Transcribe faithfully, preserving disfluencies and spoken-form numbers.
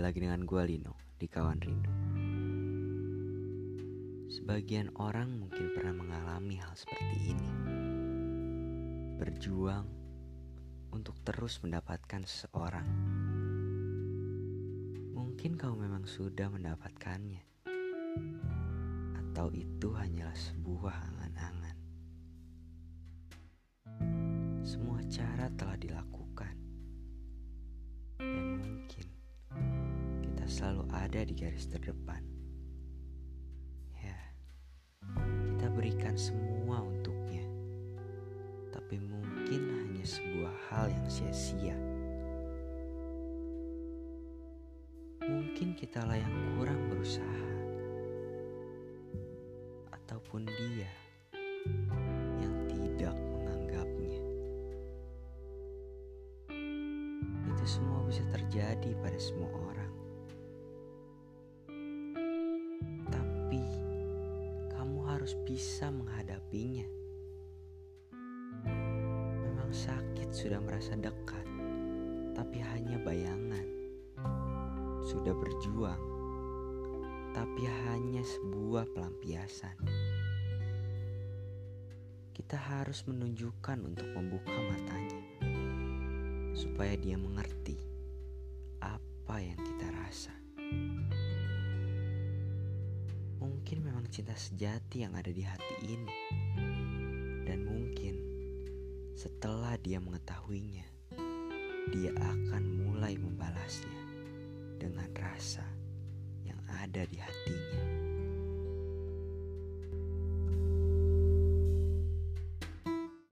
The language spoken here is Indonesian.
lagi dengan gue Lino di Kawan Rindu. Sebagian orang mungkin pernah mengalami hal seperti ini. Berjuang untuk terus mendapatkan seseorang. Mungkin kau memang sudah mendapatkannya, atau itu hanyalah sebuah angan-angan. Semua cara telah dilakukan, dan mungkin kita selalu ada di garis terdepan. Ya, kita berikan semua untuknya, tapi mungkin hanya sebuah hal yang sia-sia. Mungkin kitalah yang kurang berusaha, ataupun dia yang tidak menganggapnya. Itu semua bisa terjadi pada semua orang. Tapi kamu harus bisa menghadapinya. Memang sakit sudah merasa dekat, tapi hanya bayangan. Sudah berjuang, tapi hanya sebuah pelampiasan. Kita harus menunjukkan untuk membuka matanya, supaya dia mengerti apa yang kita rasa. Mungkin memang cinta sejati yang ada di hati ini, dan mungkin setelah dia mengetahuinya, dia akan mulai membalasnya dengan rasa yang ada di hatinya.